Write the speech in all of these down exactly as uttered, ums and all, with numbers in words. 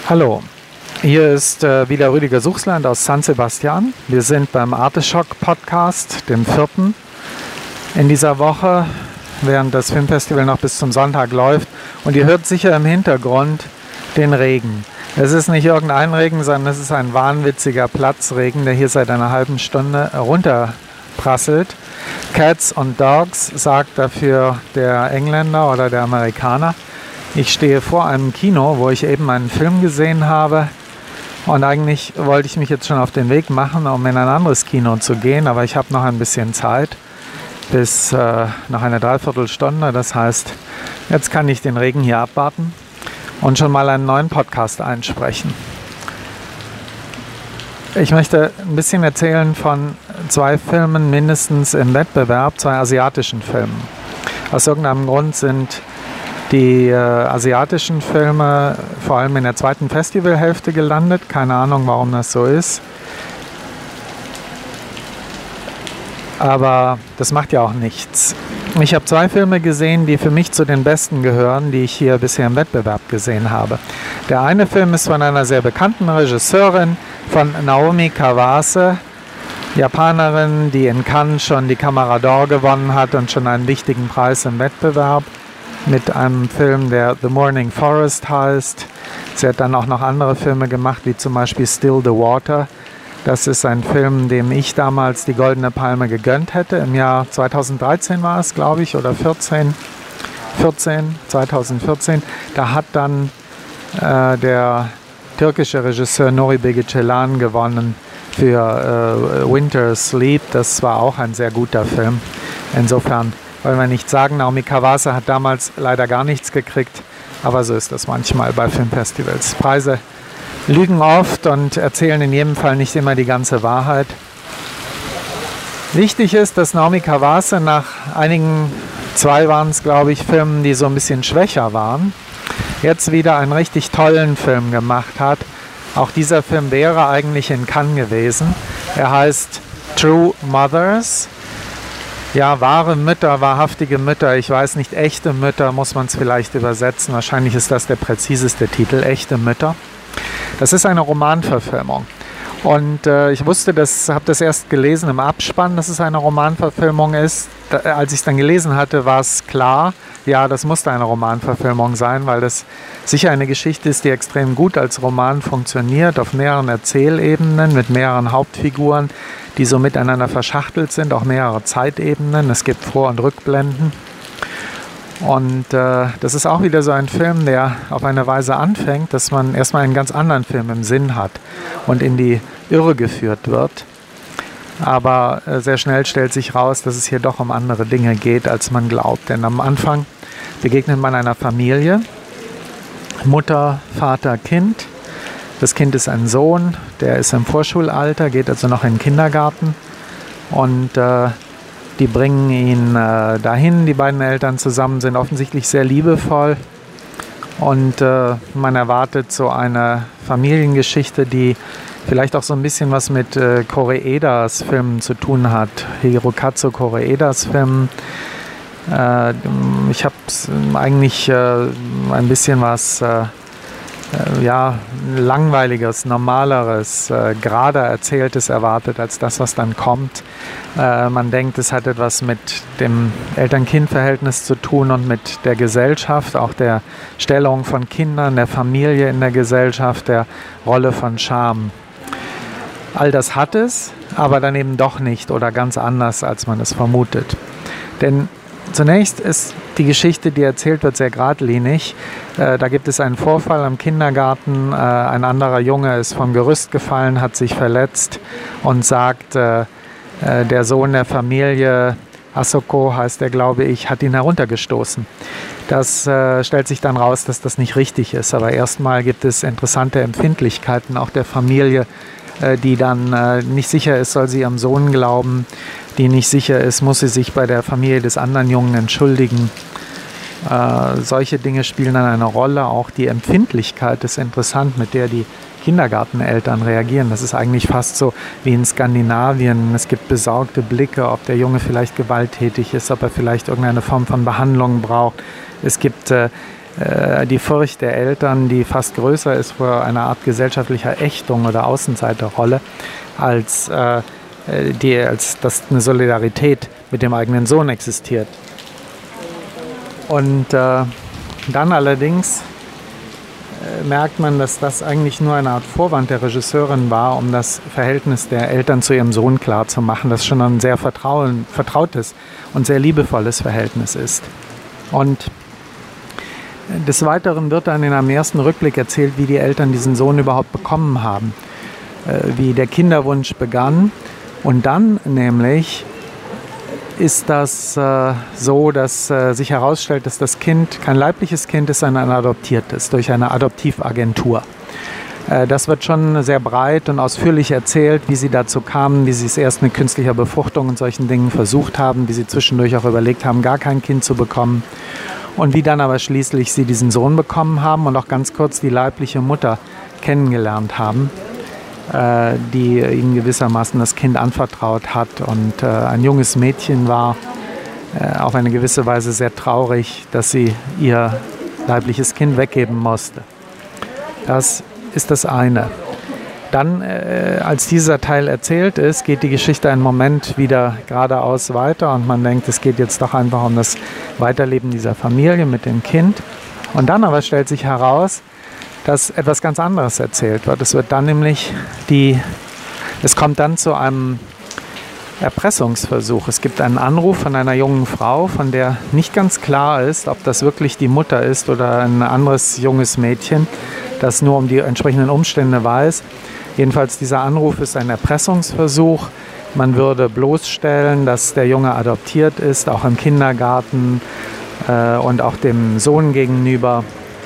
Hallo, hier ist äh, wieder Rüdiger Suchsland aus San Sebastian. Wir sind beim Arteschock Podcast, dem vierten in dieser Woche, während das Filmfestival noch bis zum Sonntag läuft. Und ihr hört sicher im Hintergrund den Regen. Es ist nicht irgendein Regen, sondern es ist ein wahnwitziger Platzregen, der hier seit einer halben Stunde runterprasselt. Cats und Dogs sagt dafür der Engländer oder der Amerikaner. Ich stehe vor einem Kino, wo ich eben einen Film gesehen habe. Und eigentlich wollte ich mich jetzt schon auf den Weg machen, um in ein anderes Kino zu gehen. Aber ich habe noch ein bisschen Zeit, bis äh, noch eine Dreiviertelstunde. Das heißt, jetzt kann ich den Regen hier abwarten und schon mal einen neuen Podcast einsprechen. Ich möchte ein bisschen erzählen von zwei Filmen mindestens im Wettbewerb, zwei asiatischen Filmen. Aus irgendeinem Grund sind die äh, asiatischen Filme vor allem in der zweiten Festivalhälfte gelandet. Keine Ahnung, warum das so ist. Aber das macht ja auch nichts. Ich habe zwei Filme gesehen, die für mich zu den besten gehören, die ich hier bisher im Wettbewerb gesehen habe. Der eine Film ist von einer sehr bekannten Regisseurin, von Naomi Kawase, Japanerin, die in Cannes schon die Camera d'Or gewonnen hat und schon einen wichtigen Preis im Wettbewerb, mit einem Film, der The Morning Forest heißt. Sie hat dann auch noch andere Filme gemacht, wie zum Beispiel Still the Water. Das ist ein Film, dem ich damals die Goldene Palme gegönnt hätte. Im Jahr zweitausenddreizehn war es, glaube ich, oder vierzehn, vierzehn, zweitausendvierzehn. Da hat dann äh, der türkische Regisseur Nuri Bilge Ceylan gewonnen für äh, Winter Sleep. Das war auch ein sehr guter Film. Insofern wollen wir nicht sagen, Naomi Kawase hat damals leider gar nichts gekriegt, aber so ist das manchmal bei Filmfestivals. Preise lügen oft und erzählen in jedem Fall nicht immer die ganze Wahrheit. Wichtig ist, dass Naomi Kawase nach einigen, zwei waren es glaube ich, Filmen, die so ein bisschen schwächer waren, jetzt wieder einen richtig tollen Film gemacht hat. Auch dieser Film wäre eigentlich in Cannes gewesen. Er heißt True Mothers. Ja, wahre Mütter, wahrhaftige Mütter, ich weiß nicht, echte Mütter muss man es vielleicht übersetzen. Wahrscheinlich ist das der präziseste Titel, echte Mütter. Das ist eine Romanverfilmung. Und äh, ich wusste, das habe das erst gelesen im Abspann, dass es eine Romanverfilmung ist. Da, als ich es dann gelesen hatte, war es klar, ja, das musste eine Romanverfilmung sein, weil das sicher eine Geschichte ist, die extrem gut als Roman funktioniert, auf mehreren Erzählebenen, mit mehreren Hauptfiguren, die so miteinander verschachtelt sind, auch mehrere Zeitebenen. Es gibt Vor- und Rückblenden. Und äh, das ist auch wieder so ein Film, der auf eine Weise anfängt, dass man erstmal einen ganz anderen Film im Sinn hat und in die Irre geführt wird. Aber äh, sehr schnell stellt sich raus, dass es hier doch um andere Dinge geht, als man glaubt. Denn am Anfang begegnet man einer Familie, Mutter, Vater, Kind. Das Kind ist ein Sohn, der ist im Vorschulalter, geht also noch in den Kindergarten. Und äh, die bringen ihn äh, dahin, die beiden Eltern zusammen, sind offensichtlich sehr liebevoll. Und äh, man erwartet so eine Familiengeschichte, die vielleicht auch so ein bisschen was mit äh, Koreedas Filmen zu tun hat. Hirokazu Koreedas Filmen. Äh, ich habe eigentlich äh, ein bisschen was äh, äh, ja, langweiliges, normaleres, äh, gerade erzähltes erwartet als das, was dann kommt. Äh, man denkt, es hat etwas mit dem Eltern-Kind-Verhältnis zu tun und mit der Gesellschaft, auch der Stellung von Kindern, der Familie in der Gesellschaft, der Rolle von Scham. All das hat es, aber dann eben doch nicht oder ganz anders, als man es vermutet. Denn zunächst ist die Geschichte, die erzählt wird, sehr geradlinig. Äh, da gibt es einen Vorfall am Kindergarten. Äh, ein anderer Junge ist vom Gerüst gefallen, hat sich verletzt und sagt, äh, äh, der Sohn der Familie, Asoko heißt er, glaube ich, hat ihn heruntergestoßen. Das äh, stellt sich dann raus, dass das nicht richtig ist. Aber erstmal gibt es interessante Empfindlichkeiten auch der Familie, äh, die dann äh, nicht sicher ist, soll sie ihrem Sohn glauben, die nicht sicher ist, muss sie sich bei der Familie des anderen Jungen entschuldigen. Äh, solche Dinge spielen dann eine Rolle. Auch die Empfindlichkeit ist interessant, mit der die Kindergarteneltern reagieren. Das ist eigentlich fast so wie in Skandinavien. Es gibt besorgte Blicke, ob der Junge vielleicht gewalttätig ist, ob er vielleicht irgendeine Form von Behandlung braucht. Es gibt äh, äh, die Furcht der Eltern, die fast größer ist vor einer Art gesellschaftlicher Ächtung oder Außenseiterrolle, als, äh, die, als dass eine Solidarität mit dem eigenen Sohn existiert. Und äh, dann allerdings äh, merkt man, dass das eigentlich nur eine Art Vorwand der Regisseurin war, um das Verhältnis der Eltern zu ihrem Sohn klarzumachen, das schon ein sehr vertrauen, vertrautes und sehr liebevolles Verhältnis ist. Und des Weiteren wird dann in einem ersten Rückblick erzählt, wie die Eltern diesen Sohn überhaupt bekommen haben, äh, wie der Kinderwunsch begann. Und dann nämlich ist das äh, so, dass äh, sich herausstellt, dass das Kind kein leibliches Kind ist, sondern ein adoptiertes durch eine Adoptivagentur. Äh, das wird schon sehr breit und ausführlich erzählt, wie sie dazu kamen, wie sie es erst mit künstlicher Befruchtung und solchen Dingen versucht haben, wie sie zwischendurch auch überlegt haben, gar kein Kind zu bekommen. Und wie dann aber schließlich sie diesen Sohn bekommen haben und auch ganz kurz die leibliche Mutter kennengelernt haben, äh, die ihnen gewissermaßen das Kind anvertraut hat und äh, ein junges Mädchen war, äh, auf eine gewisse Weise sehr traurig, dass sie ihr leibliches Kind weggeben musste. Das ist das eine. Dann, äh, als dieser Teil erzählt ist, geht die Geschichte einen Moment wieder geradeaus weiter und man denkt, es geht jetzt doch einfach um das Weiterleben dieser Familie mit dem Kind. Und dann aber stellt sich heraus, dass etwas ganz anderes erzählt wird. Es wird dann nämlich die, es kommt dann zu einem Erpressungsversuch. Es gibt einen Anruf von einer jungen Frau, von der nicht ganz klar ist, ob das wirklich die Mutter ist oder ein anderes junges Mädchen, das nur um die entsprechenden Umstände weiß. Jedenfalls dieser Anruf ist ein Erpressungsversuch. Man würde bloßstellen, dass der Junge adoptiert ist, auch im Kindergarten äh, und auch dem Sohn gegenüber,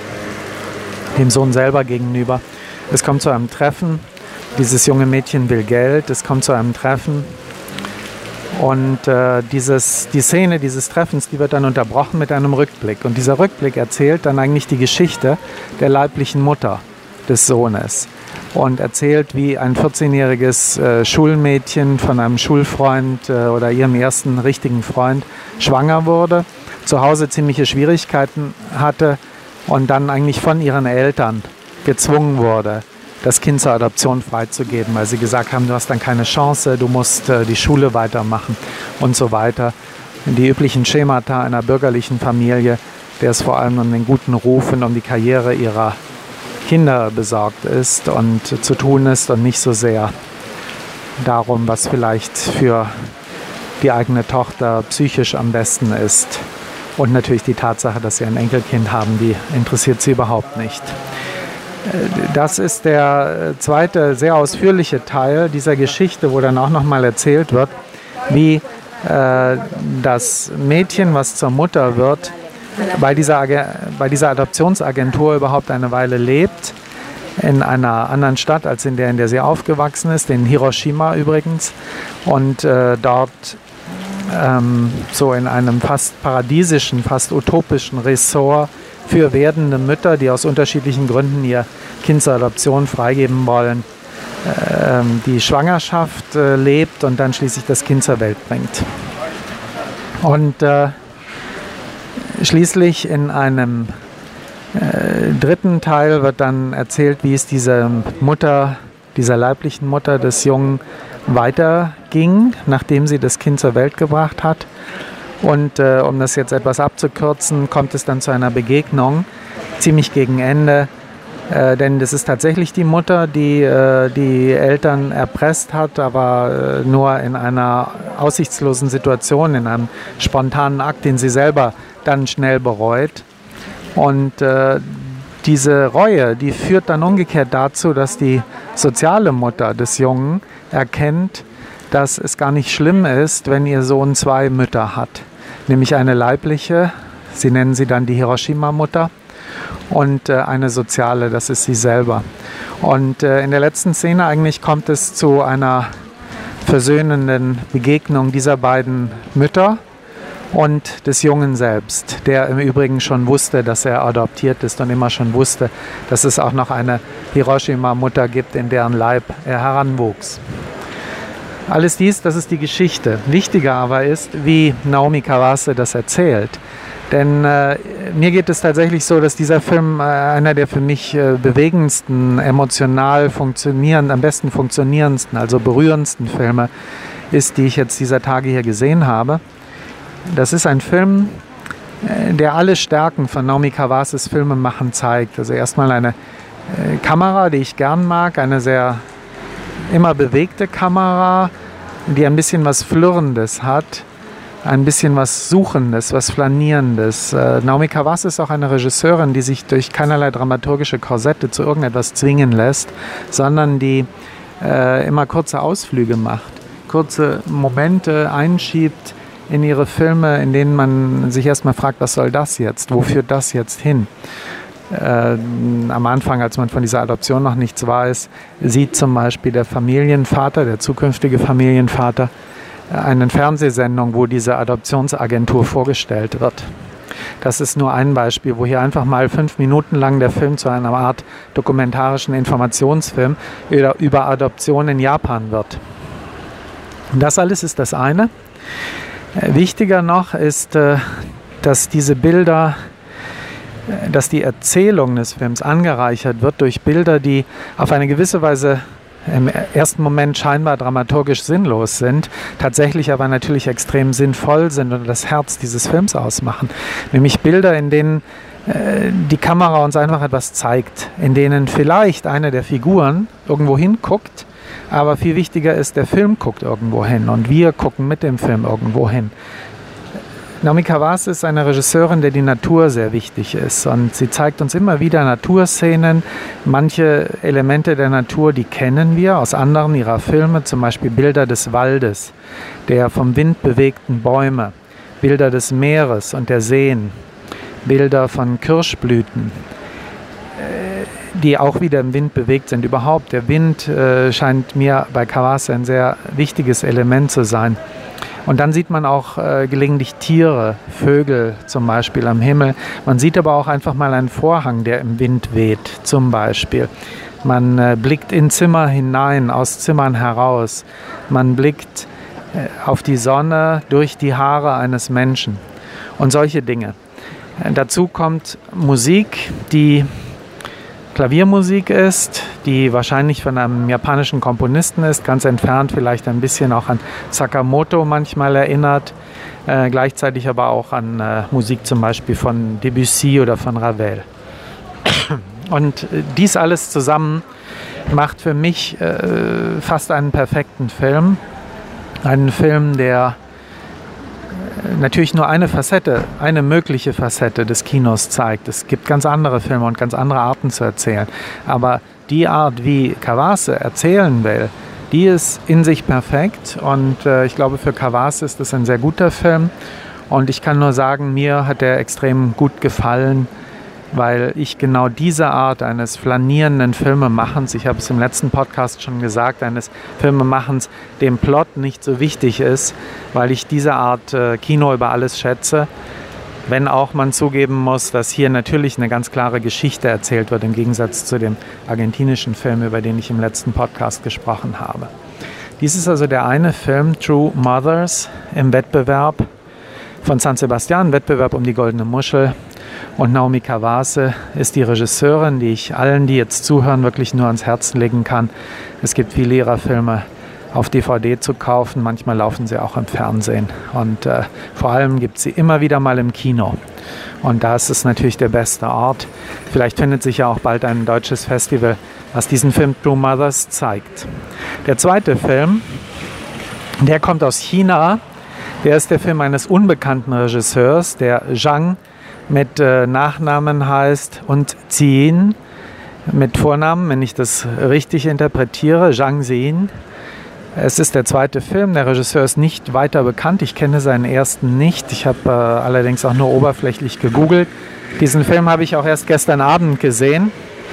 dem Sohn selber gegenüber. Es kommt zu einem Treffen. Dieses junge Mädchen will Geld. Es kommt zu einem Treffen. Und äh, dieses, die Szene dieses Treffens, die wird dann unterbrochen mit einem Rückblick. Und dieser Rückblick erzählt dann eigentlich die Geschichte der leiblichen Mutter des Sohnes. Und erzählt, wie ein vierzehnjähriges äh, Schulmädchen von einem Schulfreund äh, oder ihrem ersten richtigen Freund schwanger wurde, zu Hause ziemliche Schwierigkeiten hatte und dann eigentlich von ihren Eltern gezwungen wurde, das Kind zur Adoption freizugeben, weil sie gesagt haben, du hast dann keine Chance, du musst äh, die Schule weitermachen und so weiter. Die üblichen Schemata einer bürgerlichen Familie, der es vor allem um den guten Ruf und um die Karriere ihrer Kinder besorgt ist und zu tun ist und nicht so sehr darum, was vielleicht für die eigene Tochter psychisch am besten ist. Und natürlich die Tatsache, dass sie ein Enkelkind haben, die interessiert sie überhaupt nicht. Das ist der zweite, sehr ausführliche Teil dieser Geschichte, wo dann auch nochmal erzählt wird, wie äh, das Mädchen, was zur Mutter wird, bei dieser, bei dieser Adoptionsagentur überhaupt eine Weile lebt, in einer anderen Stadt als in der, in der sie aufgewachsen ist, in Hiroshima übrigens, und äh, dort ähm, so in einem fast paradiesischen, fast utopischen Ressort für werdende Mütter, die aus unterschiedlichen Gründen ihr Kind zur Adoption freigeben wollen, äh, die Schwangerschaft äh, lebt und dann schließlich das Kind zur Welt bringt. Und äh, schließlich in einem äh, dritten Teil wird dann erzählt, wie es dieser Mutter, dieser leiblichen Mutter des Jungen weiterging, nachdem sie das Kind zur Welt gebracht hat. Und äh, um das jetzt etwas abzukürzen, kommt es dann zu einer Begegnung, ziemlich gegen Ende, äh, denn das ist tatsächlich die Mutter, die äh, die Eltern erpresst hat, aber äh, nur in einer aussichtslosen Situation, in einem spontanen Akt, den sie selber dann schnell bereut. Und äh, diese Reue, die führt dann umgekehrt dazu, dass die soziale Mutter des Jungen erkennt, dass es gar nicht schlimm ist, wenn ihr Sohn zwei Mütter hat. Nämlich eine leibliche, sie nennen sie dann die Hiroshima-Mutter, und äh, eine soziale, das ist sie selber. Und äh, in der letzten Szene eigentlich kommt es zu einer versöhnenden Begegnung dieser beiden Mütter und des Jungen selbst, der im Übrigen schon wusste, dass er adoptiert ist und immer schon wusste, dass es auch noch eine Hiroshima-Mutter gibt, in deren Leib er heranwuchs. Alles dies, das ist die Geschichte. Wichtiger aber ist, wie Naomi Kawase das erzählt. Denn äh, mir geht es tatsächlich so, dass dieser Film äh, einer der für mich äh, bewegendsten, emotional funktionierenden, am besten funktionierendsten, also berührendsten Filme ist, die ich jetzt dieser Tage hier gesehen habe. Das ist ein Film, äh, der alle Stärken von Naomi Kawases Filmemachen zeigt. Also erstmal eine äh, Kamera, die ich gern mag, eine sehr immer bewegte Kamera, die ein bisschen was Flirrendes hat. Ein bisschen was Suchendes, was Flanierendes. Äh, Naomi Kawase ist auch eine Regisseurin, die sich durch keinerlei dramaturgische Korsette zu irgendetwas zwingen lässt, sondern die äh, immer kurze Ausflüge macht, kurze Momente einschiebt in ihre Filme, in denen man sich erstmal fragt, was soll das jetzt, wo führt das jetzt hin? Äh, am Anfang, als man von dieser Adoption noch nichts weiß, sieht zum Beispiel der Familienvater, der zukünftige Familienvater, eine Fernsehsendung, wo diese Adoptionsagentur vorgestellt wird. Das ist nur ein Beispiel, wo hier einfach mal fünf Minuten lang der Film zu einer Art dokumentarischen Informationsfilm über Adoption in Japan wird. Und das alles ist das eine. Wichtiger noch ist, dass diese Bilder, dass die Erzählung des Films angereichert wird durch Bilder, die auf eine gewisse Weise im ersten Moment scheinbar dramaturgisch sinnlos sind, tatsächlich aber natürlich extrem sinnvoll sind und das Herz dieses Films ausmachen. Nämlich Bilder, in denen äh, die Kamera uns einfach etwas zeigt, in denen vielleicht eine der Figuren irgendwo hinguckt, aber viel wichtiger ist, der Film guckt irgendwo hin und wir gucken mit dem Film irgendwo hin. Naomi Kawase ist eine Regisseurin, der die Natur sehr wichtig ist und sie zeigt uns immer wieder Naturszenen. Manche Elemente der Natur, die kennen wir aus anderen ihrer Filme, zum Beispiel Bilder des Waldes, der vom Wind bewegten Bäume, Bilder des Meeres und der Seen, Bilder von Kirschblüten, die auch wieder im Wind bewegt sind. Überhaupt, der Wind äh, scheint mir bei Kawase ein sehr wichtiges Element zu sein. Und dann sieht man auch äh, gelegentlich Tiere, Vögel zum Beispiel am Himmel. Man sieht aber auch einfach mal einen Vorhang, der im Wind weht zum Beispiel. Man äh, blickt in Zimmer hinein, aus Zimmern heraus. Man blickt äh, auf die Sonne durch die Haare eines Menschen und solche Dinge. Äh, dazu kommt Musik, die Klaviermusik ist, die wahrscheinlich von einem japanischen Komponisten ist, ganz entfernt vielleicht ein bisschen auch an Sakamoto manchmal erinnert, äh, gleichzeitig aber auch an äh, Musik zum Beispiel von Debussy oder von Ravel. Und äh, dies alles zusammen macht für mich äh, fast einen perfekten Film. Einen Film, der natürlich nur eine Facette, eine mögliche Facette des Kinos zeigt. Es gibt ganz andere Filme und ganz andere Arten zu erzählen. Aber die Art, wie Kawase erzählen will, die ist in sich perfekt. Und äh, ich glaube, für Kawase ist das ein sehr guter Film. Und ich kann nur sagen, mir hat er extrem gut gefallen, weil ich genau diese Art eines flanierenden Filmemachens, ich habe es im letzten Podcast schon gesagt, eines Filmemachens, dem Plot nicht so wichtig ist, weil ich diese Art äh, Kino über alles schätze, wenn auch man zugeben muss, dass hier natürlich eine ganz klare Geschichte erzählt wird, im Gegensatz zu dem argentinischen Film, über den ich im letzten Podcast gesprochen habe. Dies ist also der eine Film, True Mothers, im Wettbewerb von San Sebastian, Wettbewerb um die Goldene Muschel. Und Naomi Kawase ist die Regisseurin, die ich allen, die jetzt zuhören, wirklich nur ans Herz legen kann. Es gibt viele ihrer Filme auf D V D zu kaufen, manchmal laufen sie auch im Fernsehen. Und äh, vor allem gibt es sie immer wieder mal im Kino. Und da ist es natürlich der beste Ort. Vielleicht findet sich ja auch bald ein deutsches Festival, was diesen Film True Mothers zeigt. Der zweite Film, der kommt aus China. Der ist der Film eines unbekannten Regisseurs, der Zhang mit äh, Nachnamen heißt und Ziyin mit Vornamen, wenn ich das richtig interpretiere, Zhang Ziyin. Es ist der zweite Film, der Regisseur ist nicht weiter bekannt, ich kenne seinen ersten nicht, ich habe äh, allerdings auch nur oberflächlich gegoogelt. Diesen Film habe ich auch erst gestern Abend gesehen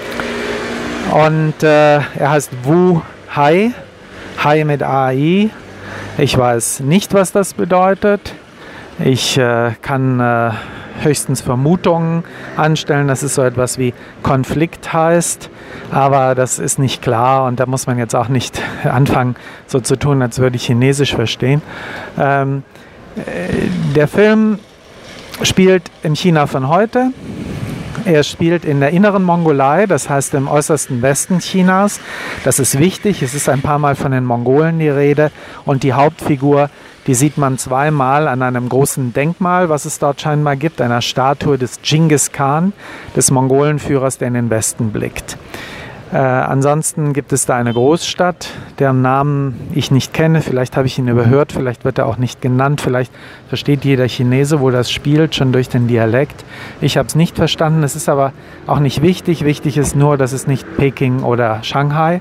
und äh, er heißt Wu Hai, Hai mit A I. Ich weiß nicht, was das bedeutet. Ich äh, kann äh, höchstens Vermutungen anstellen, dass es so etwas wie Konflikt heißt, aber das ist nicht klar und da muss man jetzt auch nicht anfangen, so zu tun, als würde ich Chinesisch verstehen. Ähm, der Film spielt in China von heute. Er spielt in der inneren Mongolei, das heißt im äußersten Westen Chinas. Das ist wichtig, es ist ein paar Mal von den Mongolen die Rede. Und die Hauptfigur, die sieht man zweimal an einem großen Denkmal, was es dort scheinbar gibt, einer Statue des Genghis Khan, des Mongolenführers, der in den Westen blickt. Äh, ansonsten gibt es da eine Großstadt, deren Namen ich nicht kenne. Vielleicht habe ich ihn überhört, vielleicht wird er auch nicht genannt. Vielleicht versteht jeder Chinese, wo das spielt, schon durch den Dialekt. Ich habe es nicht verstanden. Es ist aber auch nicht wichtig. Wichtig ist nur, dass es nicht Peking oder Shanghai.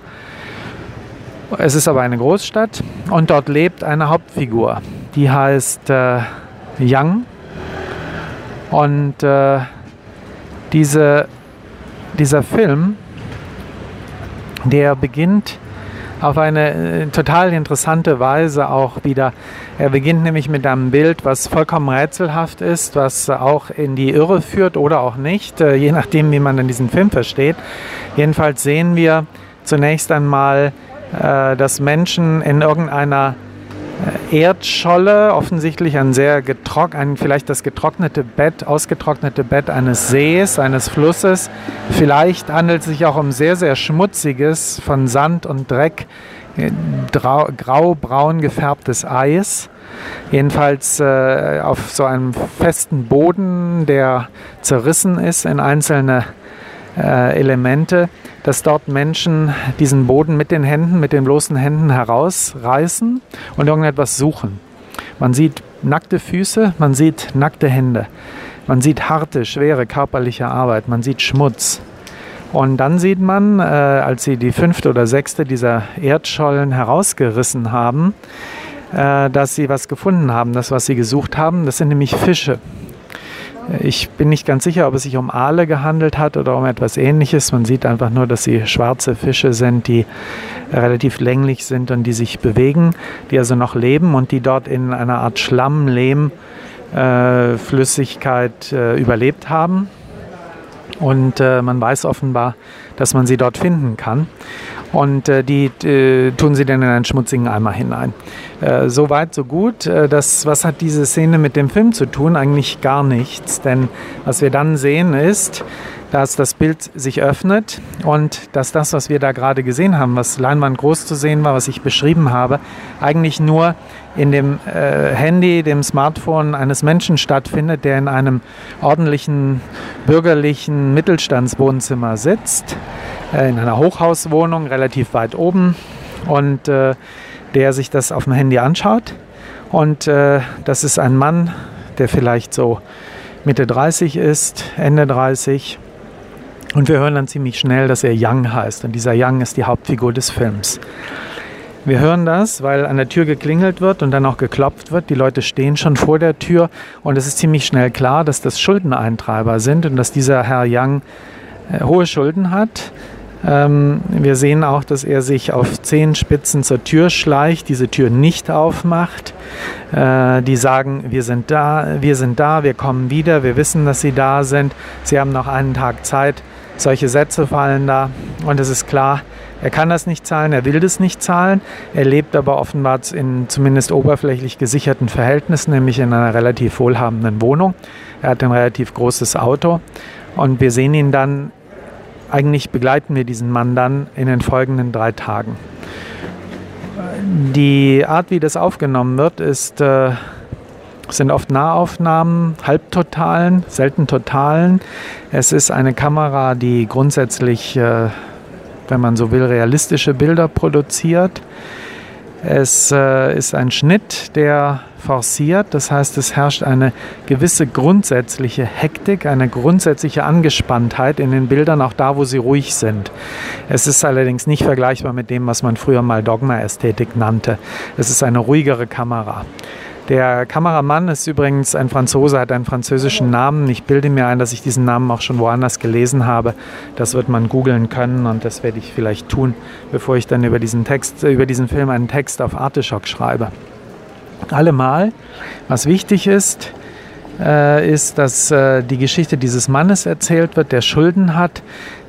Es ist aber eine Großstadt und dort lebt eine Hauptfigur. Die heißt äh, Yang. Und äh, diese, dieser Film, der beginnt auf eine äh, total interessante Weise auch wieder. Er beginnt nämlich mit einem Bild, was vollkommen rätselhaft ist, was auch in die Irre führt oder auch nicht, äh, je nachdem, wie man dann diesen Film versteht. Jedenfalls sehen wir zunächst einmal, äh, dass Menschen in irgendeiner Erdscholle, offensichtlich ein sehr getrock, ein, vielleicht das getrocknete Bett, ausgetrocknete Bett eines Sees, eines Flusses. Vielleicht handelt es sich auch um sehr, sehr schmutziges, von Sand und Dreck, grau-braun gefärbtes Eis. Jedenfalls äh, auf so einem festen Boden, der zerrissen ist in einzelne äh, Elemente, dass dort Menschen diesen Boden mit den Händen, mit den bloßen Händen herausreißen und irgendetwas suchen. Man sieht nackte Füße, man sieht nackte Hände, man sieht harte, schwere körperliche Arbeit, man sieht Schmutz. Und dann sieht man, äh, als sie die fünfte oder sechste dieser Erdschollen herausgerissen haben, äh, dass sie was gefunden haben, das, was sie gesucht haben. Das sind nämlich Fische. Ich bin nicht ganz sicher, ob es sich um Aale gehandelt hat oder um etwas Ähnliches. Man sieht einfach nur, dass sie schwarze Fische sind, die relativ länglich sind und die sich bewegen, die also noch leben und die dort in einer Art Schlamm-Lehm-Flüssigkeit äh, überlebt haben. Und äh, man weiß offenbar, dass man sie dort finden kann. Und äh, die äh, tun sie dann in einen schmutzigen Eimer hinein. Äh, so weit, so gut. Äh, das, was hat diese Szene mit dem Film zu tun? Eigentlich gar nichts. Denn was wir dann sehen ist, dass das Bild sich öffnet und dass das, was wir da gerade gesehen haben, was Leinwand groß zu sehen war, was ich beschrieben habe, eigentlich nur in dem äh, Handy, dem Smartphone eines Menschen stattfindet, der in einem ordentlichen, bürgerlichen Mittelstandswohnzimmer sitzt, äh, in einer Hochhauswohnung, relativ weit oben, und äh, der sich das auf dem Handy anschaut. Und äh, das ist ein Mann, der vielleicht so Mitte dreißig ist, Ende dreißig. Und wir hören dann ziemlich schnell, dass er Yang heißt. Und dieser Yang ist die Hauptfigur des Films. Wir hören das, weil an der Tür geklingelt wird und dann auch geklopft wird. Die Leute stehen schon vor der Tür und es ist ziemlich schnell klar, dass das Schuldeneintreiber sind und dass dieser Herr Yang äh, hohe Schulden hat. Ähm, wir sehen auch, dass er sich auf Zehenspitzen zur Tür schleicht, diese Tür nicht aufmacht. Äh, die sagen, wir sind da, wir sind da, wir kommen wieder, wir wissen, dass sie da sind. Sie haben noch einen Tag Zeit. Solche Sätze fallen da und es ist klar, er kann das nicht zahlen, er will das nicht zahlen. Er lebt aber offenbar in zumindest oberflächlich gesicherten Verhältnissen, nämlich in einer relativ wohlhabenden Wohnung. Er hat ein relativ großes Auto und wir sehen ihn dann, eigentlich begleiten wir diesen Mann dann in den folgenden drei Tagen. Die Art, wie das aufgenommen wird, ist... Äh, Es sind oft Nahaufnahmen, Halbtotalen, selten Totalen. Es ist eine Kamera, die grundsätzlich, äh, wenn man so will, realistische Bilder produziert. Es äh, ist ein Schnitt, der forciert. Das heißt, es herrscht eine gewisse grundsätzliche Hektik, eine grundsätzliche Angespanntheit in den Bildern, auch da, wo sie ruhig sind. Es ist allerdings nicht vergleichbar mit dem, was man früher mal Dogma-Ästhetik nannte. Es ist eine ruhigere Kamera. Der Kameramann ist übrigens ein Franzose, hat einen französischen Namen. Ich bilde mir ein, dass ich diesen Namen auch schon woanders gelesen habe. Das wird man googeln können und das werde ich vielleicht tun, bevor ich dann über diesen Text, über diesen Film einen Text auf Artischock schreibe. Allemal, was wichtig ist, äh, ist, dass äh, die Geschichte dieses Mannes erzählt wird, der Schulden hat,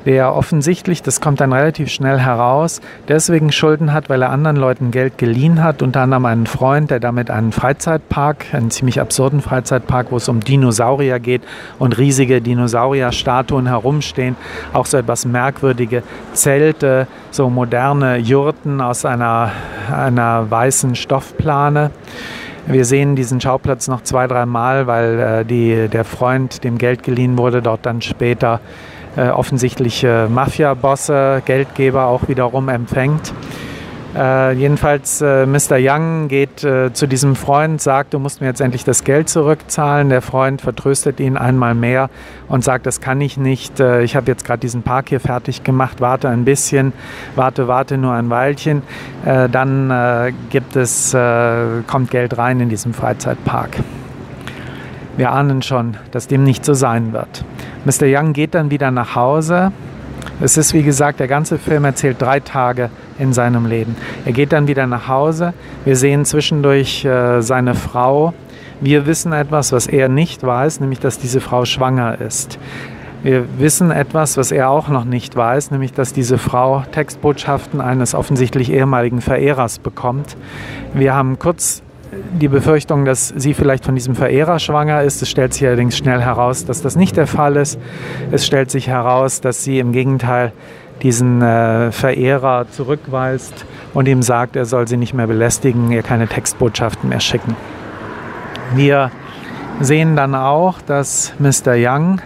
der offensichtlich, das kommt dann relativ schnell heraus, deswegen Schulden hat, weil er anderen Leuten Geld geliehen hat, unter anderem einen Freund, der damit einen Freizeitpark, einen ziemlich absurden Freizeitpark, wo es um Dinosaurier geht und riesige Dinosaurierstatuen herumstehen, auch so etwas merkwürdige Zelte, so moderne Jurten aus einer, einer weißen Stoffplane. Wir sehen diesen Schauplatz noch zwei, drei Mal, weil äh, die, der Freund, dem Geld geliehen wurde, dort dann später äh, offensichtliche Mafia-Bosse, Geldgeber auch wiederum empfängt. Äh, jedenfalls äh, Mister Young geht äh, zu diesem Freund, sagt, du musst mir jetzt endlich das Geld zurückzahlen. Der Freund vertröstet ihn einmal mehr und sagt, das kann ich nicht. Äh, ich habe jetzt gerade diesen Park hier fertig gemacht, warte ein bisschen, warte, warte nur ein Weilchen. Äh, dann äh, gibt es, äh, kommt Geld rein in diesem Freizeitpark. Wir ahnen schon, dass dem nicht so sein wird. Mister Young geht dann wieder nach Hause. Es ist, wie gesagt, der ganze Film erzählt drei Tage in seinem Leben. Er geht dann wieder nach Hause. Wir sehen zwischendurch äh, seine Frau. Wir wissen etwas, was er nicht weiß, nämlich, dass diese Frau schwanger ist. Wir wissen etwas, was er auch noch nicht weiß, nämlich, dass diese Frau Textbotschaften eines offensichtlich ehemaligen Verehrers bekommt. Wir haben kurz die Befürchtung, dass sie vielleicht von diesem Verehrer schwanger ist. Es stellt sich allerdings schnell heraus, dass das nicht der Fall ist. Es stellt sich heraus, dass sie im Gegenteil diesen äh, Verehrer zurückweist und ihm sagt, er soll sie nicht mehr belästigen, ihr keine Textbotschaften mehr schicken. Wir sehen dann auch, dass Mister Young,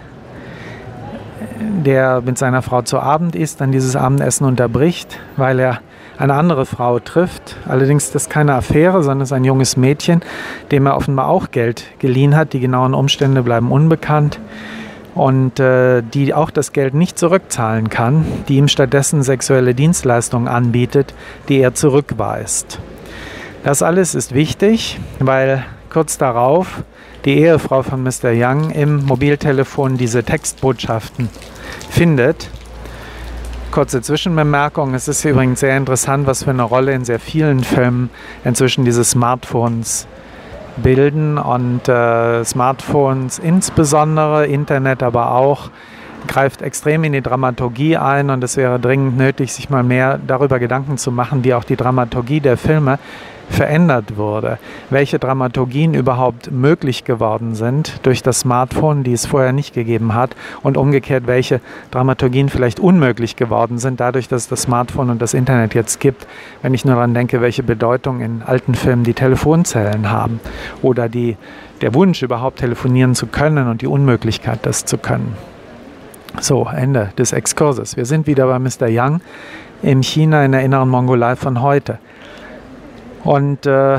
der mit seiner Frau zu Abend isst, dann dieses Abendessen unterbricht, weil er eine andere Frau trifft. Allerdings ist das keine Affäre, sondern es ist ein junges Mädchen, dem er offenbar auch Geld geliehen hat. Die genauen Umstände bleiben unbekannt. Und äh, die auch das Geld nicht zurückzahlen kann, die ihm stattdessen sexuelle Dienstleistungen anbietet, die er zurückweist. Das alles ist wichtig, weil kurz darauf die Ehefrau von Mister Young im Mobiltelefon diese Textbotschaften findet. Kurze Zwischenbemerkung, es ist übrigens sehr interessant, was für eine Rolle in sehr vielen Filmen inzwischen diese Smartphones bilden und äh, Smartphones insbesondere, Internet aber auch, greift extrem in die Dramaturgie ein und es wäre dringend nötig, sich mal mehr darüber Gedanken zu machen, wie auch die Dramaturgie der Filme verändert wurde, welche Dramaturgien überhaupt möglich geworden sind durch das Smartphone, die es vorher nicht gegeben hat, und umgekehrt, welche Dramaturgien vielleicht unmöglich geworden sind, dadurch, dass es das Smartphone und das Internet jetzt gibt. Wenn ich nur daran denke, welche Bedeutung in alten Filmen die Telefonzellen haben oder die, der Wunsch, überhaupt telefonieren zu können und die Unmöglichkeit, das zu können. So, Ende des Exkurses. Wir sind wieder bei Mister Young in China in der inneren Mongolei von heute. Und äh,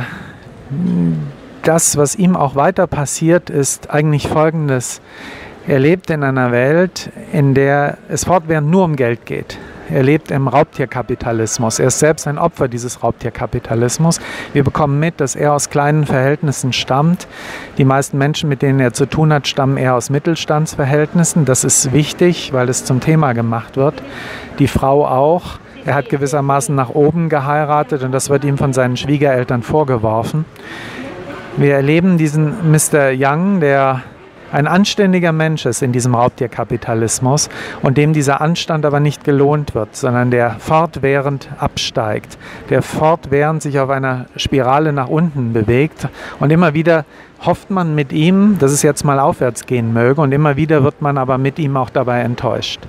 das, was ihm auch weiter passiert, ist eigentlich Folgendes. Er lebt in einer Welt, in der es fortwährend nur um Geld geht. Er lebt im Raubtierkapitalismus. Er ist selbst ein Opfer dieses Raubtierkapitalismus. Wir bekommen mit, dass er aus kleinen Verhältnissen stammt. Die meisten Menschen, mit denen er zu tun hat, stammen eher aus Mittelstandsverhältnissen. Das ist wichtig, weil es zum Thema gemacht wird. Die Frau auch. Er hat gewissermaßen nach oben geheiratet und das wird ihm von seinen Schwiegereltern vorgeworfen. Wir erleben diesen Mister Young, der ein anständiger Mensch ist in diesem Raubtierkapitalismus und dem dieser Anstand aber nicht gelohnt wird, sondern der fortwährend absteigt, der fortwährend sich auf einer Spirale nach unten bewegt und immer wieder hofft man mit ihm, dass es jetzt mal aufwärts gehen möge und immer wieder wird man aber mit ihm auch dabei enttäuscht.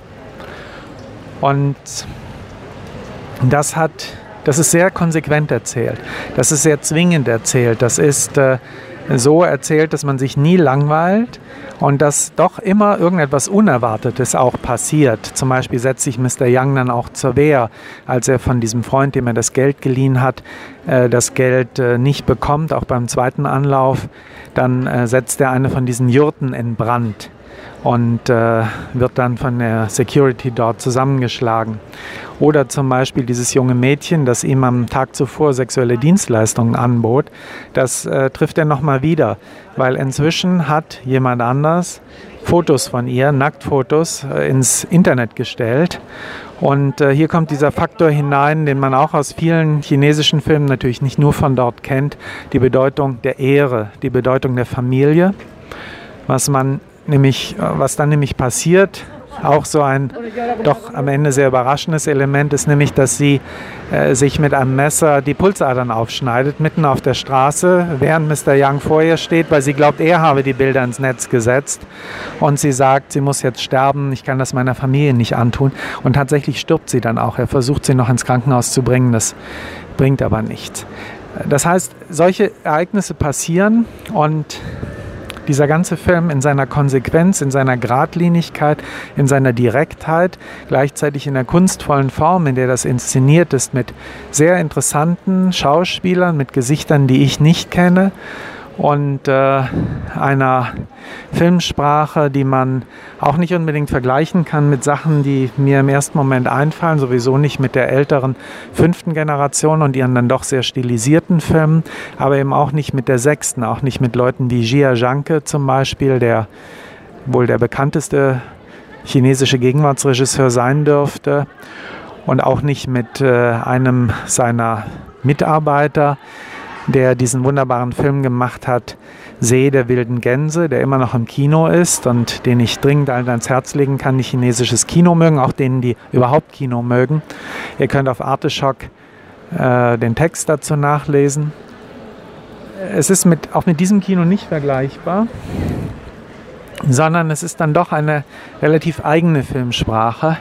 Und das hat, das ist sehr konsequent erzählt, das ist sehr zwingend erzählt, das ist äh, so erzählt, dass man sich nie langweilt und dass doch immer irgendetwas Unerwartetes auch passiert. Zum Beispiel setzt sich Mister Young dann auch zur Wehr, als er von diesem Freund, dem er das Geld geliehen hat, äh, das Geld äh, nicht bekommt, auch beim zweiten Anlauf. Dann äh, setzt er eine von diesen Jurten in Brand und äh, wird dann von der Security dort zusammengeschlagen. Oder zum Beispiel dieses junge Mädchen, das ihm am Tag zuvor sexuelle Dienstleistungen anbot, das äh, trifft er nochmal wieder, weil inzwischen hat jemand anders Fotos von ihr, Nacktfotos, äh, ins Internet gestellt. Und äh, hier kommt dieser Faktor hinein, den man auch aus vielen chinesischen Filmen, natürlich nicht nur von dort kennt, die Bedeutung der Ehre, die Bedeutung der Familie, was man nämlich, was dann nämlich passiert, auch so ein doch am Ende sehr überraschendes Element ist, nämlich, dass sie äh, sich mit einem Messer die Pulsadern aufschneidet, mitten auf der Straße, während Mister Young vor ihr steht, weil sie glaubt, er habe die Bilder ins Netz gesetzt. Und sie sagt, sie muss jetzt sterben, ich kann das meiner Familie nicht antun. Und tatsächlich stirbt sie dann auch. Er versucht, sie noch ins Krankenhaus zu bringen, das bringt aber nichts. Das heißt, solche Ereignisse passieren und dieser ganze Film in seiner Konsequenz, in seiner Geradlinigkeit, in seiner Direktheit, gleichzeitig in der kunstvollen Form, in der das inszeniert ist, mit sehr interessanten Schauspielern, mit Gesichtern, die ich nicht kenne und äh, einer Filmsprache, die man auch nicht unbedingt vergleichen kann mit Sachen, die mir im ersten Moment einfallen, sowieso nicht mit der älteren fünften Generation und ihren dann doch sehr stilisierten Filmen, aber eben auch nicht mit der sechsten, auch nicht mit Leuten wie Jia Zhangke zum Beispiel, der wohl der bekannteste chinesische Gegenwartsregisseur sein dürfte, und auch nicht mit äh, einem seiner Mitarbeiter, der diesen wunderbaren Film gemacht hat, See der wilden Gänse, der immer noch im Kino ist und den ich dringend allen ans Herz legen kann, die chinesisches Kino mögen, auch denen, die überhaupt Kino mögen. Ihr könnt auf Arteschock äh, den Text dazu nachlesen. Es ist mit, auch mit diesem Kino nicht vergleichbar, sondern es ist dann doch eine relativ eigene Filmsprache,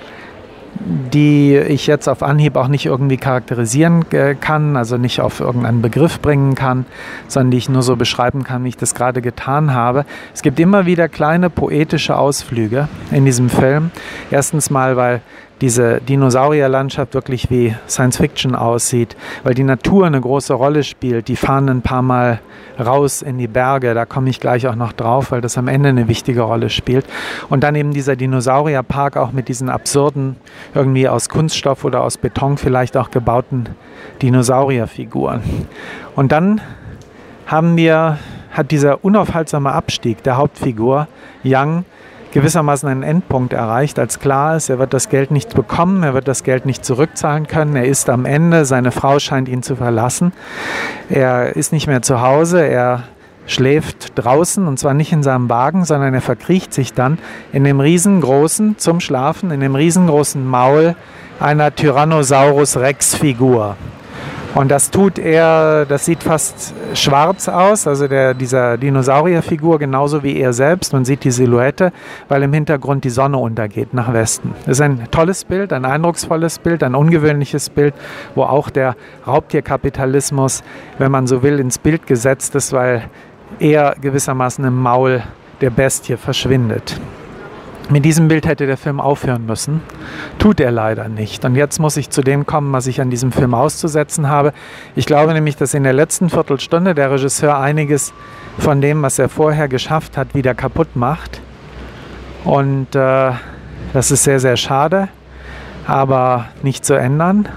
die ich jetzt auf Anhieb auch nicht irgendwie charakterisieren kann, also nicht auf irgendeinen Begriff bringen kann, sondern die ich nur so beschreiben kann, wie ich das gerade getan habe. Es gibt immer wieder kleine poetische Ausflüge in diesem Film. Erstens mal, weil diese Dinosaurierlandschaft wirklich wie Science Fiction aussieht, weil die Natur eine große Rolle spielt. Die fahren ein paar Mal raus in die Berge, da komme ich gleich auch noch drauf, weil das am Ende eine wichtige Rolle spielt. Und dann eben dieser Dinosaurierpark auch mit diesen absurden, irgendwie aus Kunststoff oder aus Beton vielleicht auch gebauten Dinosaurierfiguren. Und dann haben wir, hat dieser unaufhaltsame Abstieg der Hauptfigur Young gewissermaßen einen Endpunkt erreicht, als klar ist, er wird das Geld nicht bekommen, er wird das Geld nicht zurückzahlen können, er ist am Ende, seine Frau scheint ihn zu verlassen, er ist nicht mehr zu Hause, er schläft draußen und zwar nicht in seinem Wagen, sondern er verkriecht sich dann in dem riesengroßen, zum Schlafen, in dem riesengroßen Maul einer Tyrannosaurus Rex Figur. Und das tut er, das sieht fast schwarz aus, also der, dieser Dinosaurierfigur, genauso wie er selbst. Man sieht die Silhouette, weil im Hintergrund die Sonne untergeht nach Westen. Das ist ein tolles Bild, ein eindrucksvolles Bild, ein ungewöhnliches Bild, wo auch der Raubtierkapitalismus, wenn man so will, ins Bild gesetzt ist, weil er gewissermaßen im Maul der Bestie verschwindet. Mit diesem Bild hätte der Film aufhören müssen, tut er leider nicht. Und jetzt muss ich zu dem kommen, was ich an diesem Film auszusetzen habe. Ich glaube nämlich, dass in der letzten Viertelstunde der Regisseur einiges von dem, was er vorher geschafft hat, wieder kaputt macht. Und äh, das ist sehr, sehr schade, aber nicht zu ändern.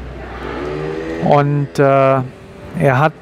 Und äh, er hat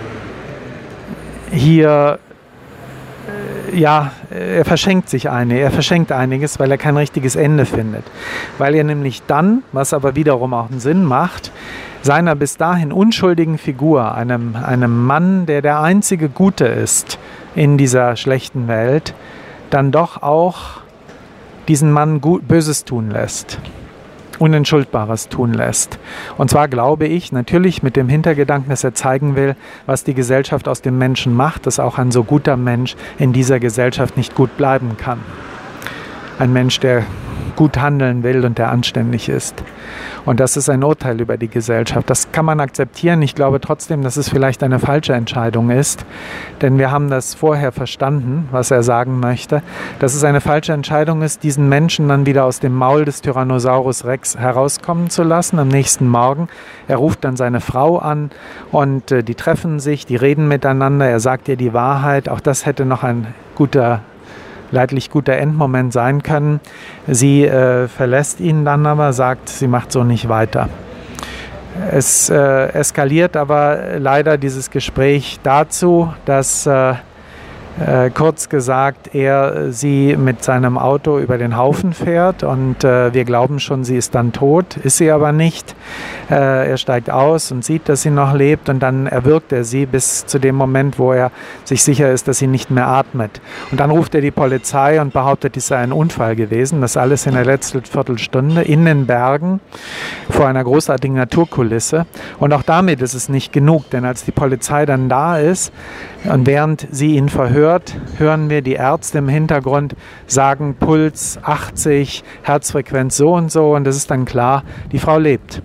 hier ja, er verschenkt sich eine, er verschenkt einiges, weil er kein richtiges Ende findet. Weil er nämlich dann, was aber wiederum auch einen Sinn macht, seiner bis dahin unschuldigen Figur, einem, einem Mann, der der einzige Gute ist in dieser schlechten Welt, dann doch auch diesen Mann Gut, Böses tun lässt. Unentschuldbares tun lässt. Und zwar glaube ich, natürlich mit dem Hintergedanken, dass er zeigen will, was die Gesellschaft aus dem Menschen macht, dass auch ein so guter Mensch in dieser Gesellschaft nicht gut bleiben kann. Ein Mensch, der gut handeln will und der anständig ist. Und das ist ein Urteil über die Gesellschaft. Das kann man akzeptieren. Ich glaube trotzdem, dass es vielleicht eine falsche Entscheidung ist, denn wir haben das vorher verstanden, was er sagen möchte, dass es eine falsche Entscheidung ist, diesen Menschen dann wieder aus dem Maul des Tyrannosaurus Rex herauskommen zu lassen am nächsten Morgen. Er ruft dann seine Frau an und äh, die treffen sich, die reden miteinander, er sagt ihr die Wahrheit. Auch das hätte noch ein guter leidlich guter Endmoment sein können. Sie äh, verlässt ihn dann aber, sagt, sie macht so nicht weiter. Es äh, eskaliert aber leider dieses Gespräch dazu, dass äh, Äh, kurz gesagt, er sie mit seinem Auto über den Haufen fährt und äh, wir glauben schon, sie ist dann tot, ist sie aber nicht. Äh, er steigt aus und sieht, dass sie noch lebt und dann erwürgt er sie bis zu dem Moment, wo er sich sicher ist, dass sie nicht mehr atmet. Und dann ruft er die Polizei und behauptet, dies sei ein Unfall gewesen. Das alles in der letzten Viertelstunde in den Bergen vor einer großartigen Naturkulisse. Und auch damit ist es nicht genug, denn als die Polizei dann da ist und während sie ihn verhört, hören wir die Ärzte im Hintergrund sagen, Puls achtzig, Herzfrequenz so und so und es ist dann klar, die Frau lebt.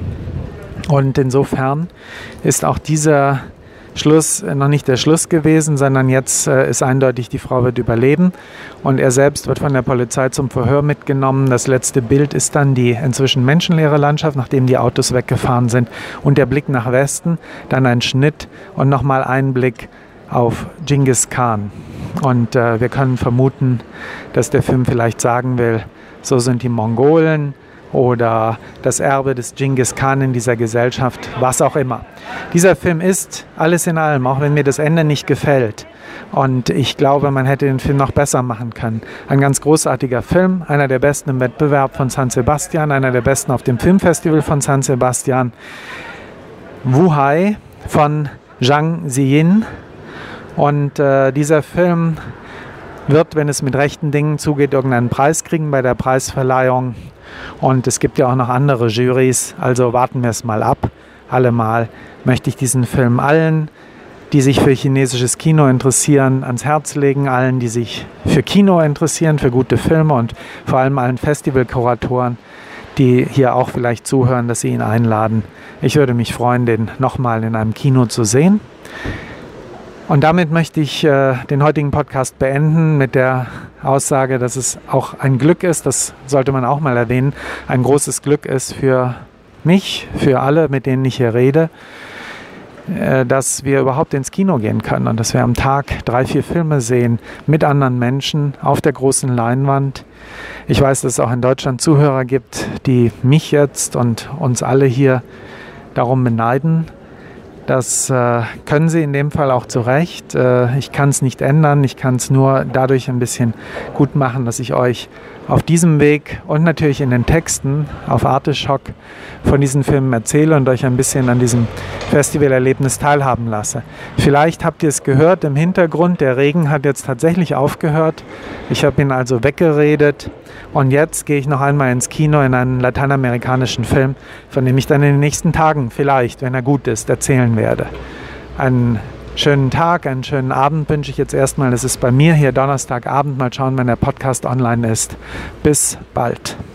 Und insofern ist auch dieser Schluss noch nicht der Schluss gewesen, sondern jetzt äh, ist eindeutig, die Frau wird überleben und er selbst wird von der Polizei zum Verhör mitgenommen. Das letzte Bild ist dann die inzwischen menschenleere Landschaft, nachdem die Autos weggefahren sind und der Blick nach Westen, dann ein Schnitt und nochmal ein Blick auf Genghis Khan. Und äh, wir können vermuten, dass der Film vielleicht sagen will, so sind die Mongolen oder das Erbe des Genghis Khan in dieser Gesellschaft, was auch immer. Dieser Film ist alles in allem, auch wenn mir das Ende nicht gefällt. Und ich glaube, man hätte den Film noch besser machen können. Ein ganz großartiger Film, einer der besten im Wettbewerb von San Sebastian, einer der besten auf dem Filmfestival von San Sebastian. Wuhai von Zhang Ziyin. Und äh, dieser Film wird, wenn es mit rechten Dingen zugeht, irgendeinen Preis kriegen bei der Preisverleihung. Und es gibt ja auch noch andere Jurys, also warten wir es mal ab. Allemal möchte ich diesen Film allen, die sich für chinesisches Kino interessieren, ans Herz legen. Allen, die sich für Kino interessieren, für gute Filme und vor allem allen Festivalkuratoren, die hier auch vielleicht zuhören, dass sie ihn einladen. Ich würde mich freuen, den nochmal in einem Kino zu sehen. Und damit möchte ich äh, den heutigen Podcast beenden mit der Aussage, dass es auch ein Glück ist, das sollte man auch mal erwähnen, ein großes Glück ist für mich, für alle, mit denen ich hier rede, äh, dass wir überhaupt ins Kino gehen können und dass wir am Tag drei, vier Filme sehen mit anderen Menschen auf der großen Leinwand. Ich weiß, dass es auch in Deutschland Zuhörer gibt, die mich jetzt und uns alle hier darum beneiden. Das äh, können Sie in dem Fall auch zu Recht. Äh, ich kann es nicht ändern. Ich kann es nur dadurch ein bisschen gut machen, dass ich euch auf diesem Weg und natürlich in den Texten auf Arteschock von diesen Filmen erzähle und euch ein bisschen an diesem Festivalerlebnis teilhaben lasse. Vielleicht habt ihr es gehört im Hintergrund, der Regen hat jetzt tatsächlich aufgehört. Ich habe ihn also weggeredet und jetzt gehe ich noch einmal ins Kino in einen lateinamerikanischen Film, von dem ich dann in den nächsten Tagen vielleicht, wenn er gut ist, erzählen werde. Einen schönen Tag, einen schönen Abend wünsche ich jetzt erstmal. Es ist bei mir hier Donnerstagabend. Mal schauen, wenn der Podcast online ist. Bis bald.